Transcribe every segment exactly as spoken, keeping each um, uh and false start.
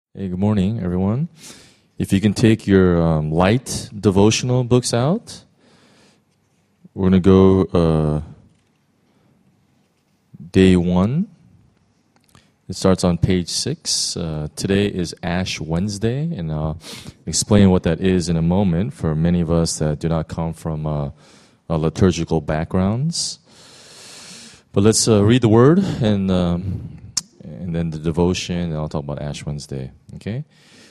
Hey, good morning, everyone. If you can take your um, light devotional books out, we're going to go uh, day one. It starts on page six. Uh, today is Ash Wednesday, and I'll explain what that is in a moment for many of us that do not come from uh, uh, liturgical backgrounds. But let's uh, read the Word and um, and then the devotion, and I'll talk about Ash Wednesday. Okay?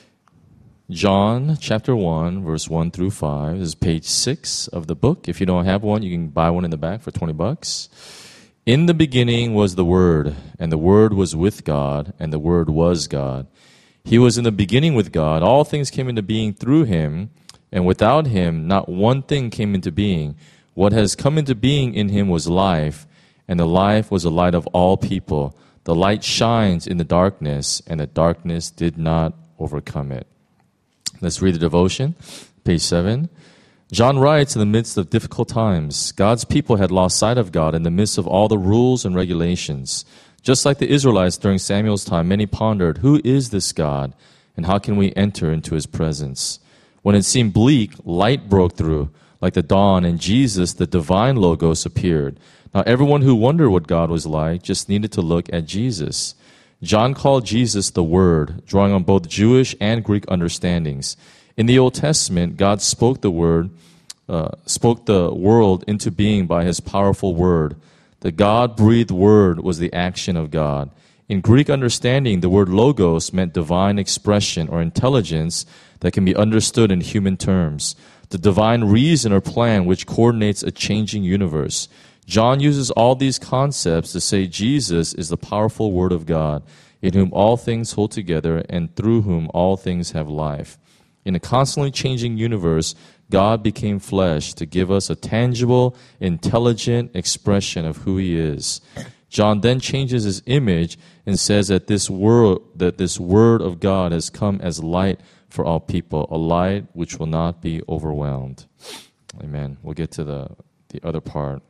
John chapter one, verse one through five. This is page six of the book. If you don't have one, you can buy one in the back for twenty bucks. In the beginning was the Word, and the Word was with God, and the Word was God. He was in the beginning with God. All things came into being through Him, and without Him not one thing came into being. What has come into being in Him was life, and the life was the light of all people. The light shines in the darkness, and the darkness did not overcome it. Let's read the devotion, page seven. John writes in the midst of difficult times. God's people had lost sight of God in the midst of all the rules and regulations. Just like the Israelites during Samuel's time, many pondered, who is this God, and how can we enter into His presence? When it seemed bleak, light broke through, like the dawn, and Jesus, the divine Logos, appeared. Now, everyone who wondered what God was like just needed to look at Jesus. John called Jesus the Word, drawing on both Jewish and Greek understandings. In the Old Testament, God spoke the word, uh, spoke the world into being by His powerful Word. The God-breathed Word was the action of God. In Greek understanding, the word logos meant divine expression or intelligence that can be understood in human terms. The divine reason or plan which coordinates a changing universe. John uses all these concepts to say Jesus is the powerful Word of God, in whom all things hold together and through whom all things have life. In a constantly changing universe, God became flesh to give us a tangible, intelligent expression of who He is. John then changes his image and says that this word, that this Word of God has come as light for all people, a light which will not be overwhelmed. Amen. We'll get to the, the other part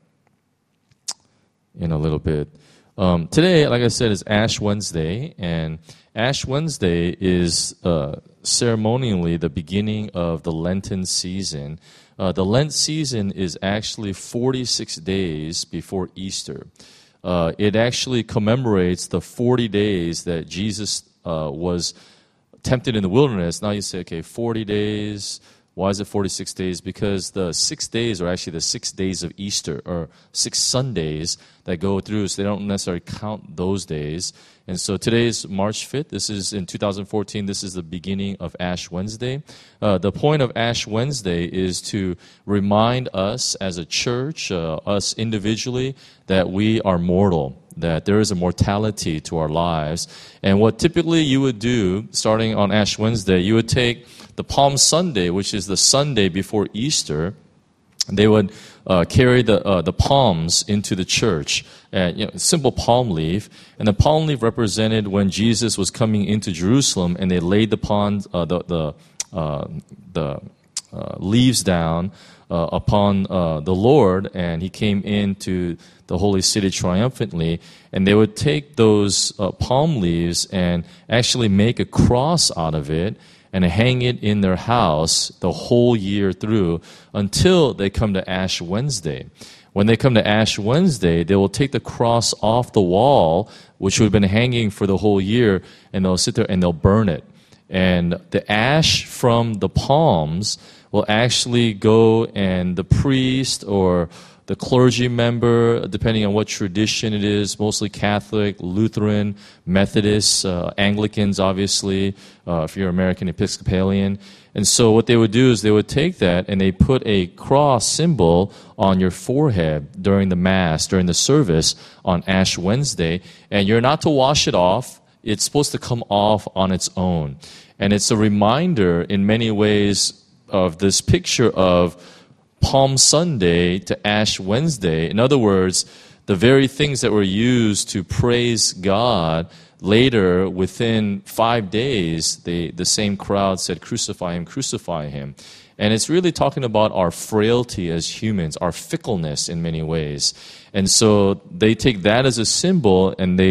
in a little bit. Um, today, like I said, is Ash Wednesday, and Ash Wednesday is uh, ceremonially the beginning of the Lenten season. Uh, the Lent season is actually forty-six days before Easter. Uh, it actually commemorates the forty days that Jesus uh, was tempted in the wilderness. Now you say, okay, forty days. Why is it forty-six days? Because the six days are actually the six days of Easter, or six Sundays that go through, so they don't necessarily count those days. And so today is March fifth. This is in two thousand fourteen. This is the beginning of Ash Wednesday. Uh, the point of Ash Wednesday is to remind us as a church, uh, us individually, that we are mortal, that there is a mortality to our lives. And what typically you would do, starting on Ash Wednesday, you would take the Palm Sunday, which is the Sunday before Easter. They would uh, carry the uh, the palms into the church, and you know, simple palm leaf. And the palm leaf represented when Jesus was coming into Jerusalem, and they laid the palm, uh, the the uh, the uh, leaves down uh, upon uh, the Lord, and He came into the holy city triumphantly. And they would take those uh, palm leaves and actually make a cross out of it, and hang it in their house the whole year through until they come to Ash Wednesday. When they come to Ash Wednesday, they will take the cross off the wall, which would have been hanging for the whole year, and they'll sit there and they'll burn it. And the ash from the palms will actually go, and the priest or the clergy member, depending on what tradition it is, mostly Catholic, Lutheran, Methodist, uh, Anglicans, obviously, uh, if you're American Episcopalian. And so what they would do is they would take that and they put a cross symbol on your forehead during the Mass, during the service on Ash Wednesday. And you're not to wash it off. It's supposed to come off on its own. And it's a reminder in many ways of this picture of Palm Sunday to Ash Wednesday. In other words, the very things that were used to praise God, later, within five days, they, the same crowd said, crucify Him, crucify Him. And it's really talking about our frailty as humans, our fickleness in many ways. And so they take that as a symbol, and they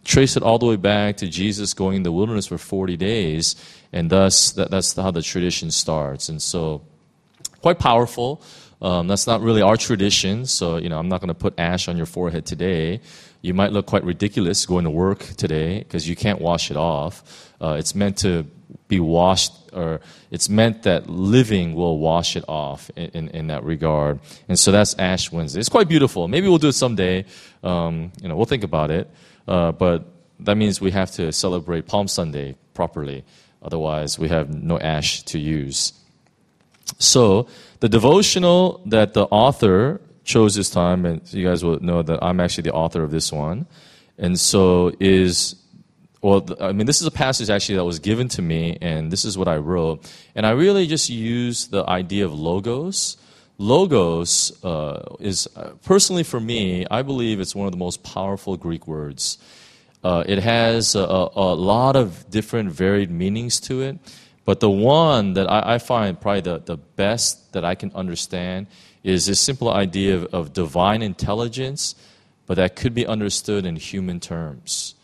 trace it all the way back to Jesus going in the wilderness for forty days, and thus that, that's how the tradition starts. And so, quite powerful. Um, that's not really our tradition, so you know I'm not going to put ash on your forehead today. You might look quite ridiculous going to work today because you can't wash it off. Uh, it's meant to be washed, or it's meant that living will wash it off in, in, in that regard. And so that's Ash Wednesday. It's quite beautiful. Maybe we'll do it someday. Um, you know, we'll think about it. Uh, but that means we have to celebrate Palm Sunday properly. Otherwise, we have no ash to use. So the devotional that the author chose this time, and you guys will know that I'm actually the author of this one, and so is, well, I mean, this is a passage actually that was given to me, and this is what I wrote. And I really just use the idea of logos. Logos uh, is, uh, personally for me, I believe it's one of the most powerful Greek words. Uh, it has a, a lot of different varied meanings to it. But the one that I, I find probably the, the best that I can understand is this simple idea of, of divine intelligence, but that could be understood in human terms.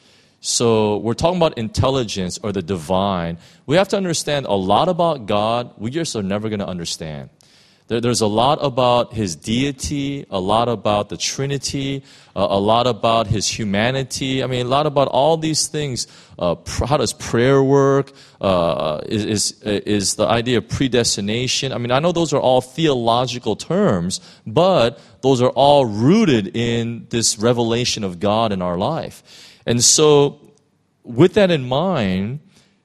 So we're talking about intelligence or the divine. We have to understand a lot about God we just are never going to understand. There, there's a lot about His deity, a lot about the Trinity, uh, a lot about His humanity. I mean, a lot about all these things. Uh, pr- how does prayer work? Uh, is, is is the idea of predestination? I mean, I know those are all theological terms, but those are all rooted in this revelation of God in our life. And so, with that in mind,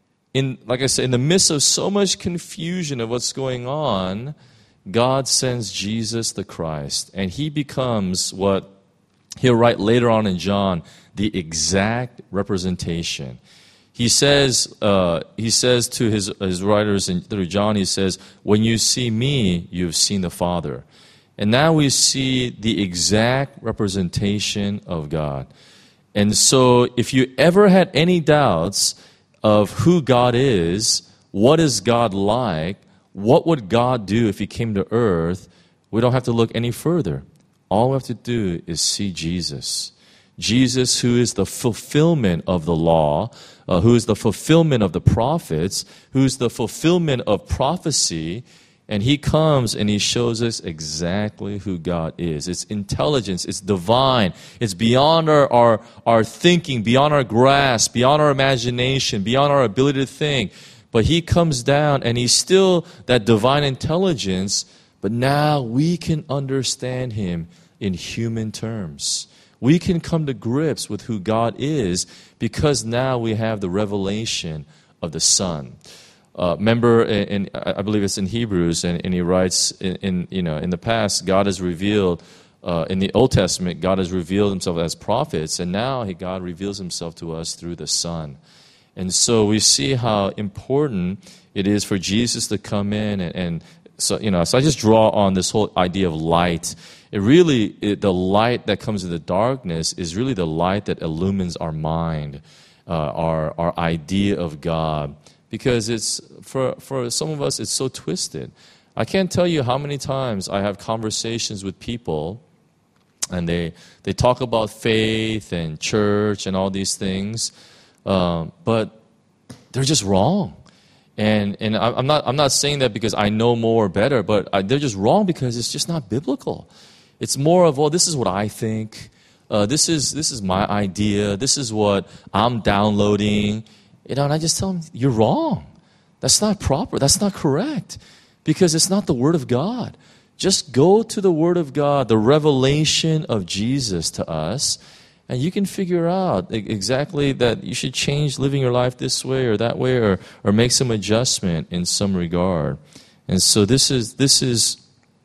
in like I said, in the midst of so much confusion of what's going on, God sends Jesus the Christ, and He becomes what He'll write later on in John, the exact representation. He says, uh, he says to his, his writers in, through John, he says, when you see me, you've seen the Father. And now we see the exact representation of God. And so if you ever had any doubts of who God is, what is God like, what would God do if He came to earth, we don't have to look any further. All we have to do is see Jesus. Jesus, who is the fulfillment of the law, uh, who is the fulfillment of the prophets, who is the fulfillment of prophecy, and He comes and He shows us exactly who God is. It's intelligence, it's divine, it's beyond our, our, our thinking, beyond our grasp, beyond our imagination, beyond our ability to think. But He comes down and He's still that divine intelligence, but now we can understand Him in human terms. We can come to grips with who God is because now we have the revelation of the Son. Uh, remember, in, in, I believe it's in Hebrews, and, and he writes, in, in you know, in the past, God has revealed, uh, in the Old Testament, God has revealed Himself as prophets, and now he, God reveals Himself to us through the Son. And so we see how important it is for Jesus to come in, and, and so you know. So I just draw on this whole idea of light. It really, it, the light that comes in the darkness is really the light that illumines our mind, uh, our our idea of God. Because it's for for some of us, it's so twisted. I can't tell you how many times I have conversations with people, and they they talk about faith and church and all these things. Um, but they're just wrong, and and I'm not I'm not saying that because I know more or better, but I, they're just wrong because it's just not biblical. It's more of, well, this is what I think, uh, this is this is my idea, this is what I'm downloading, you know. And I just tell them, you're wrong. That's not proper. That's not correct, because it's not the Word of God. Just go to the Word of God, the revelation of Jesus to us. And you can figure out exactly that you should change living your life this way or that way, or, or make some adjustment in some regard. And so this is this is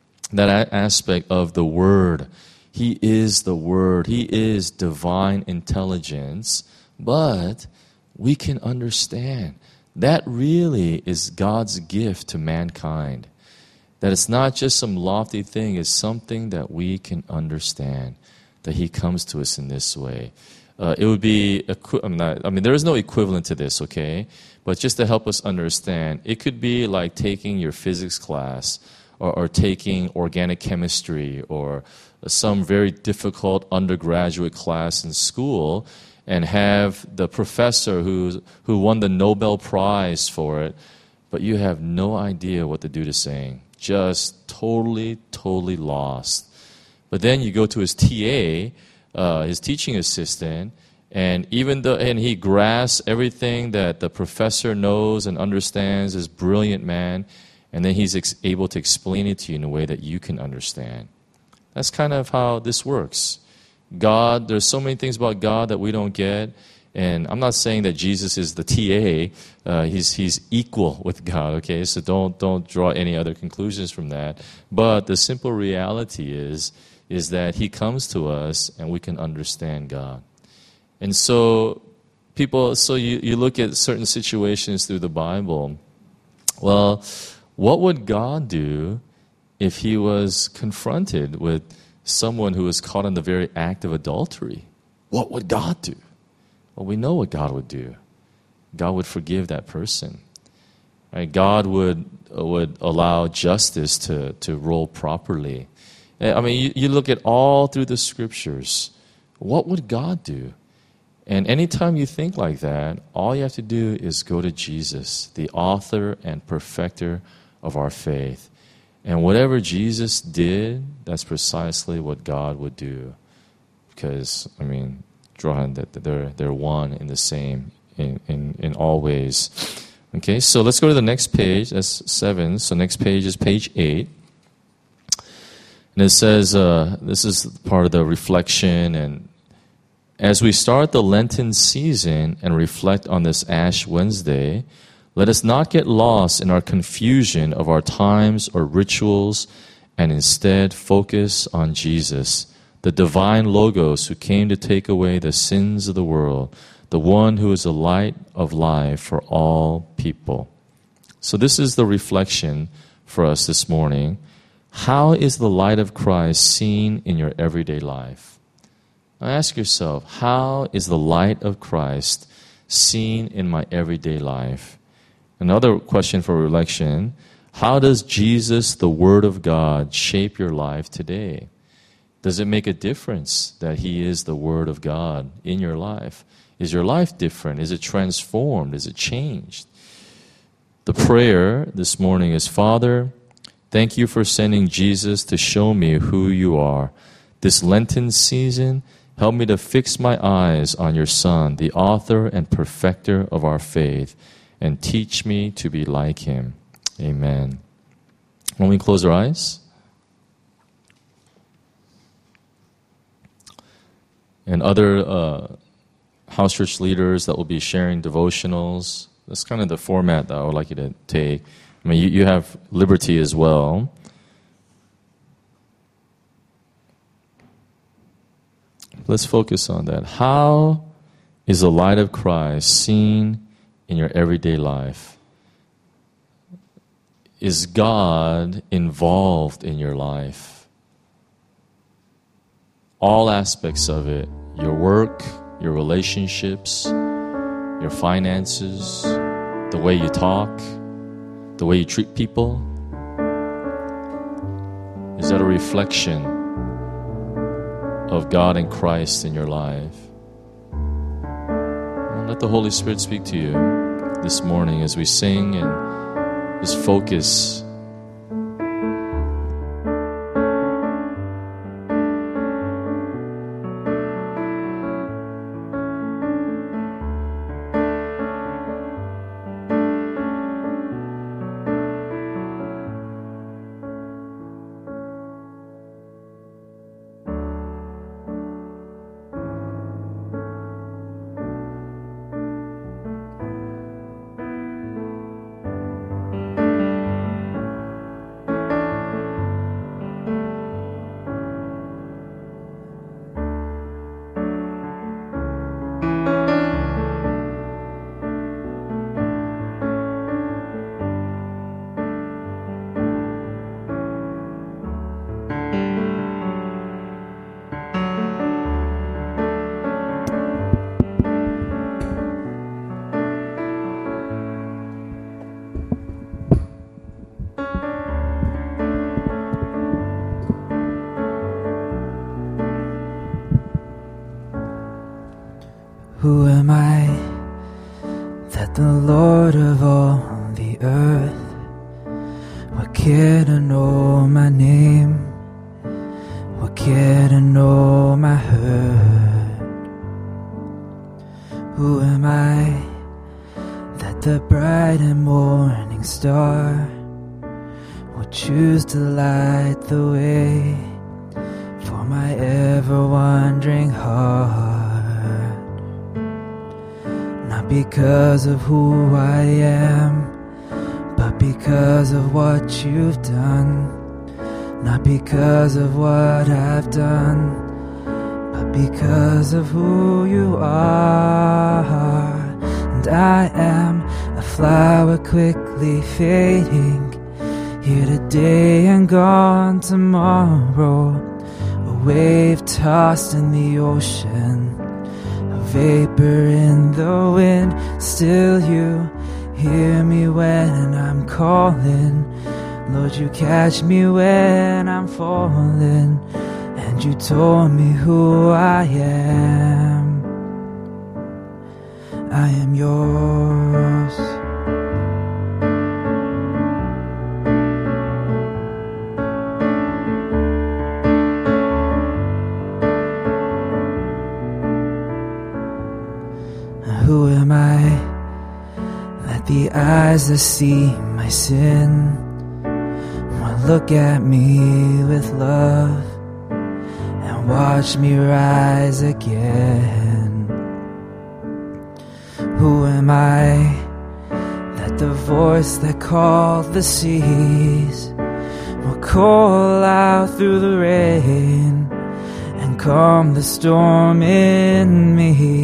that aspect of the Word. He is the Word. He is divine intelligence. But we can understand that really is God's gift to mankind. That it's not just some lofty thing. It's something that we can understand. That He comes to us in this way. Uh, it would be, equi- I'm not, I mean, there is no equivalent to this, okay? But just to help us understand, it could be like taking your physics class, or, or taking organic chemistry, or some very difficult undergraduate class in school, and have the professor who, who won the Nobel Prize for it, but you have no idea what the dude is saying. Just totally, totally lost. But then you go to his T A, uh, his teaching assistant, and even though and he grasps everything that the professor knows and understands, this brilliant man, and then he's ex- able to explain it to you in a way that you can understand. That's kind of how this works. God, there's so many things about God that we don't get. And I'm not saying that Jesus is the T A. Uh, he's he's equal with God. Okay, so don't don't draw any other conclusions from that. But the simple reality is is that He comes to us and we can understand God. And so people, so you, you look at certain situations through the Bible. Well, what would God do if He was confronted with someone who was caught in the very act of adultery? What would God do? Well, we know what God would do. God would forgive that person. Right? God would would allow justice to, to roll properly. I mean, you, you look at all through the Scriptures. What would God do? And anytime you think like that, all you have to do is go to Jesus, the author and perfecter of our faith. And whatever Jesus did, that's precisely what God would do. Because, I mean, drawn that they're they're one and the same in, in, in all ways. Okay, so let's go to the next page. That's seven. So next page is page eight. And it says, uh, this is part of the reflection. And as we start the Lenten season and reflect on this Ash Wednesday, let us not get lost in our confusion of our times or rituals, and instead focus on Jesus, the divine Logos who came to take away the sins of the world, the one who is the light of life for all people. So this is the reflection for us this morning. How is the light of Christ seen in your everyday life? Now ask yourself, how is the light of Christ seen in my everyday life? Another question for reflection, how does Jesus, the Word of God, shape your life today? Does it make a difference that He is the Word of God in your life? Is your life different? Is it transformed? Is it changed? The prayer this morning is, Father, thank you for sending Jesus to show me who you are. This Lenten season, help me to fix my eyes on your Son, the author and perfecter of our faith, and teach me to be like Him. Amen. When we close our eyes, and other uh, house church leaders that will be sharing devotionals, that's kind of the format that I would like you to take. I mean, you, you have liberty as well. Let's focus on that. How is the light of Christ seen in your everyday life? Is God involved in your life? All aspects of it, your work, your relationships, your finances, the way you talk, the way you treat people. Is that a reflection of God and Christ in your life? Well, let the Holy Spirit speak to you this morning as we sing and just focus. Who am I that the Lord of all the earth would care to know my name, would care to know my hurt? Who am I that the bright and morning star would choose to light the way for my ever-wandering heart? Not because of who I am, but because of what you've done. Not because of what I've done, but because of who you are. And I am a flower quickly fading, here today and gone tomorrow. A wave tossed in the ocean, a vapor in the wind. Still you hear me when I'm calling. Lord, you catch me when I'm falling, and you told me who I am. I am yours. Who am I that the eyes that see my sin will look at me with love and watch me rise again? Who am I that the voice that called the seas will call out through the rain and calm the storm in me?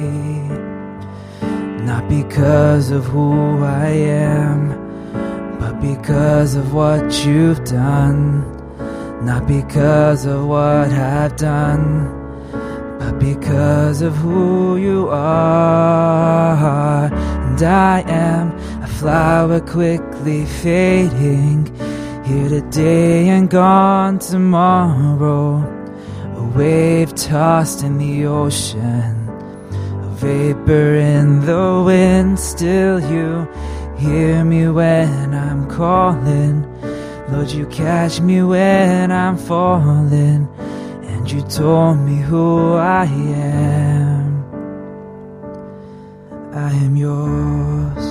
Not because of who I am, but because of what you've done. Not because of what I've done, but because of who you are. And I am a flower quickly fading, here today and gone tomorrow. A wave tossed in the ocean, a vapor in the wind. Still you hear me when I'm calling. Lord, you catch me when I'm falling, and you told me who I am. I am yours.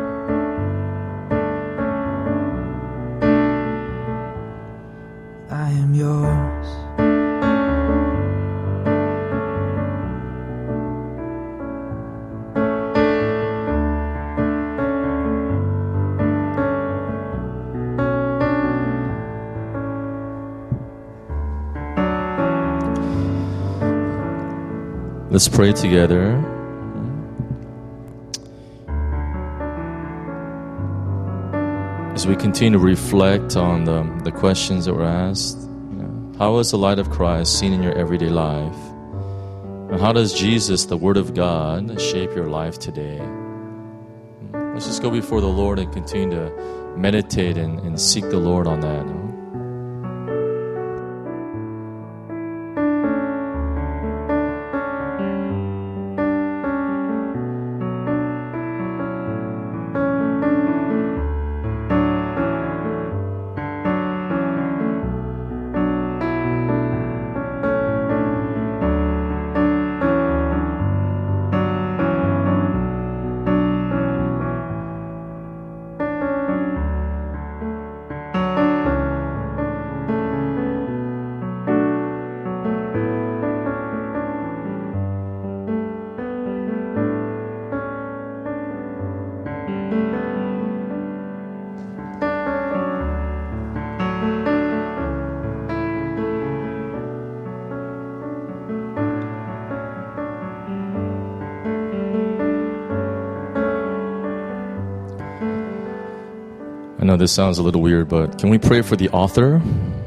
I am yours. Let's pray together. As we continue to reflect on the, the questions that were asked, you know, how is the light of Christ seen in your everyday life? And how does Jesus, the Word of God, shape your life today? Let's just go before the Lord and continue to meditate and, and seek the Lord on that. You know? I know this sounds a little weird, but can we pray for the author?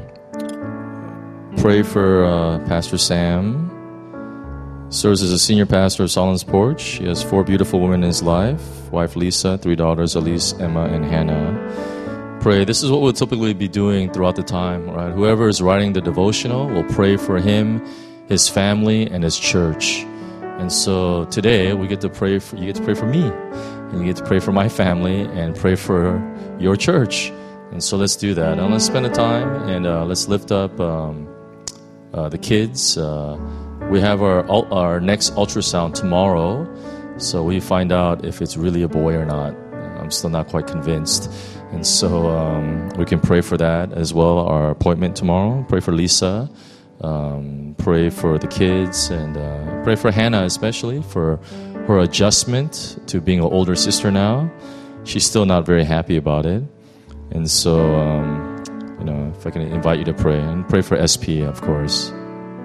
Pray for uh, Pastor Sam. Serves as a senior pastor of Solomons Porch. He has four beautiful women in his life. Wife Lisa, three daughters, Elise, Emma, and Hannah. Pray. This is what we'll typically be doing throughout the time, right? Whoever is writing the devotional will pray for him, his family, and his church. And so today we get to pray for, you get to pray for me, and you get to pray for my family, and pray for your church. And so let's do that. And let's spend the time, and uh, let's lift up um, uh, the kids. Uh, we have our our next ultrasound tomorrow, so we find out if it's really a boy or not. I'm still not quite convinced. And so um, we can pray for that as well. Our appointment tomorrow. Pray for Lisa. Um, pray for the kids, and uh, pray for Hannah, especially for her adjustment to being an older sister now. She's still not very happy about it. And so, um, you know, if I can invite you to pray, and pray for S P, of course.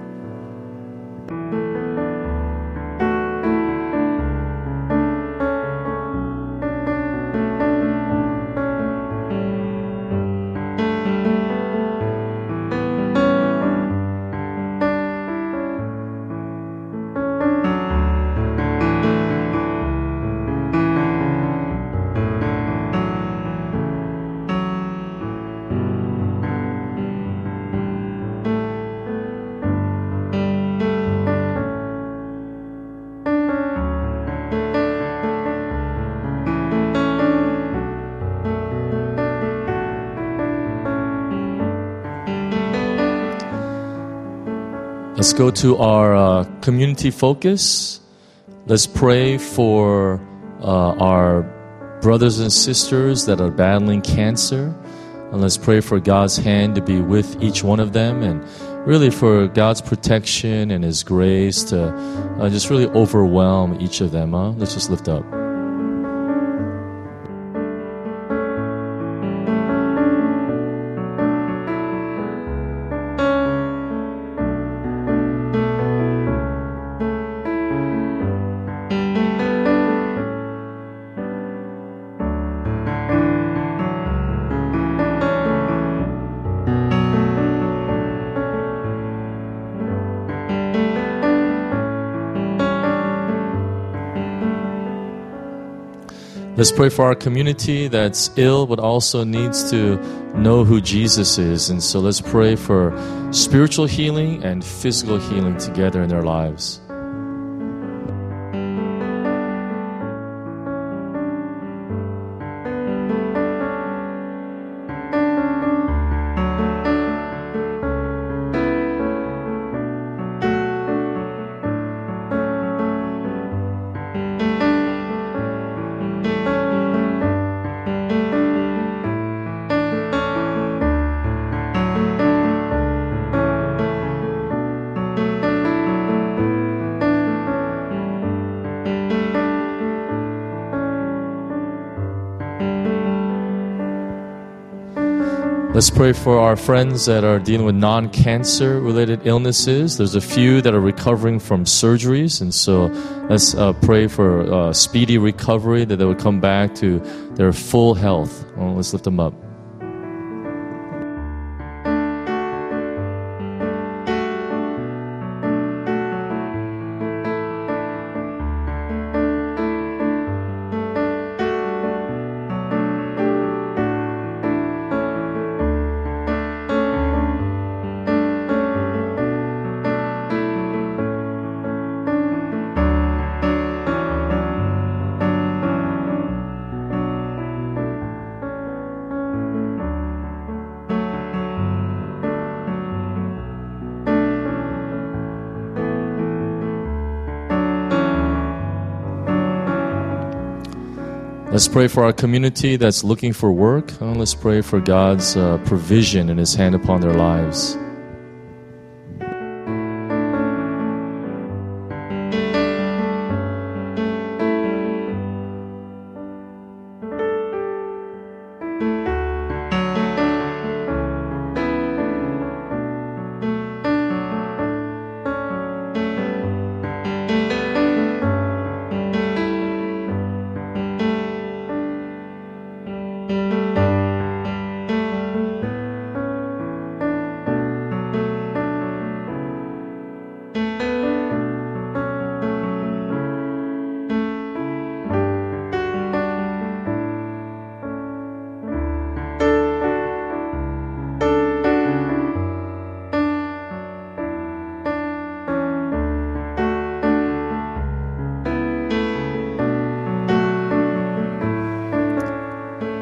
Let's go to our uh, community focus. Let's pray for uh, our brothers and sisters that are battling cancer. And let's pray for God's hand to be with each one of them, and really for God's protection and His grace to uh, just really overwhelm each of them. Huh? Let's just lift up. Let's pray for our community that's ill but also needs to know who Jesus is. And so let's pray for spiritual healing and physical healing together in their lives. Let's pray for our friends that are dealing with non-cancer related illnesses. There's a few that are recovering from surgeries, and so let's uh, pray for uh, speedy recovery, that they would come back to their full health. Well, let's lift them up. Let's pray for our community that's looking for work. Oh, let's pray for God's uh, provision and His hand upon their lives.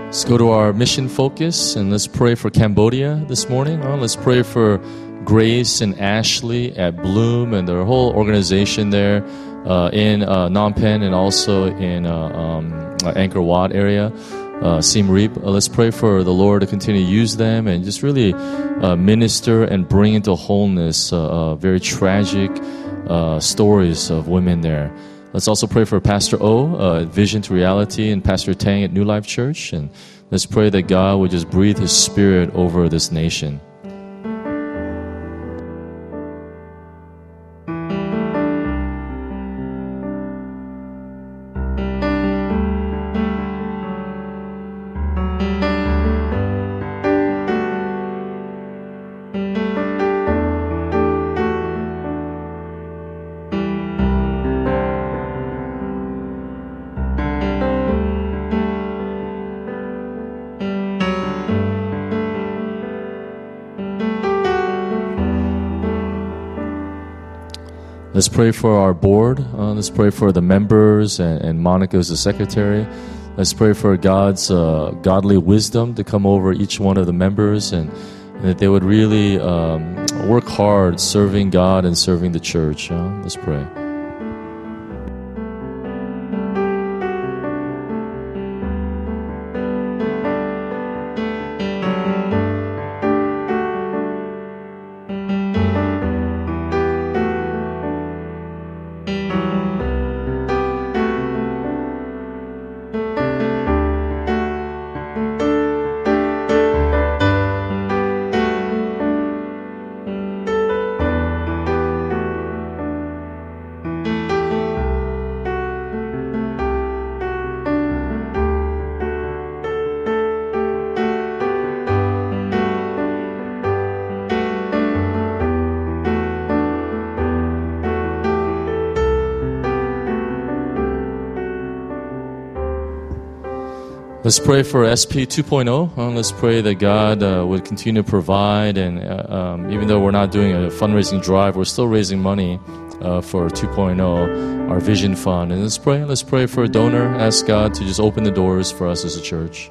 Let's go to our mission focus and let's pray for Cambodia this morning. Uh, let's pray for Grace and Ashley at Bloom and their whole organization there uh, in uh, Phnom Penh and also in uh, um, Angkor Wat area, uh, Siem Reap. Uh, let's pray for the Lord to continue to use them and just really uh, minister and bring into wholeness uh, uh, very tragic uh, stories of women there. Let's also pray for Pastor O uh, at Vision to Reality and Pastor Tang at New Life Church. And let's pray that God would just breathe His Spirit over this nation. Let's pray for our board. Uh, let's pray for the members and, and Monica as the secretary. Let's pray for God's uh, godly wisdom to come over each one of the members and, and that they would really um, work hard serving God and serving the church. Uh, let's pray. Let's pray for S P two point oh. Uh, let's pray that God uh, would continue to provide. And uh, um, even though we're not doing a fundraising drive, we're still raising money uh, for two point oh, our Vision Fund. And let's pray. Let's pray for a donor. Ask God to just open the doors for us as a church.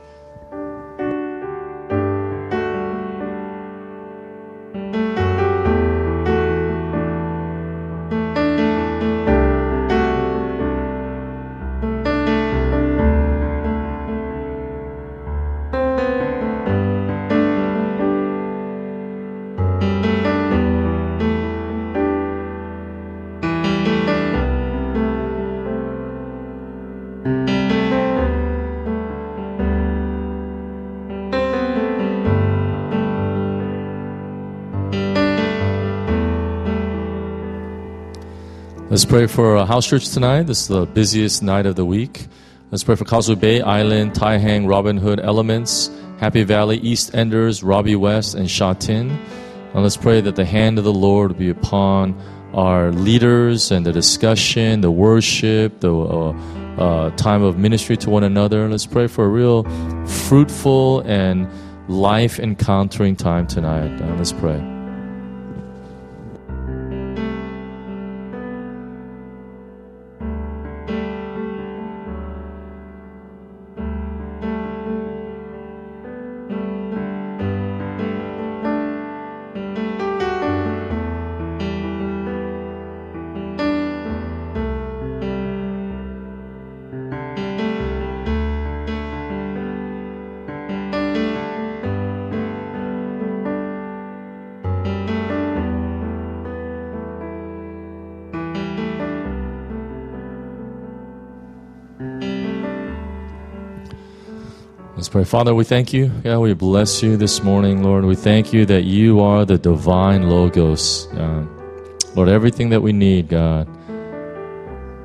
Let's pray for uh, house church tonight. This is the busiest night of the week. Let's pray for Causeway Bay, Island, Tai Hang, Robin Hood, Elements, Happy Valley, East Enders, Robbie West, and Sha Tin. And let's pray that the hand of the Lord be upon our leaders and the discussion, the worship, the uh, uh, time of ministry to one another. Let's pray for a real fruitful and life-encountering time tonight. Uh, let's pray. Let's pray. Father, we thank you. Yeah, we bless you this morning, Lord. We thank you that you are the divine Logos. Uh, Lord, everything that we need, God,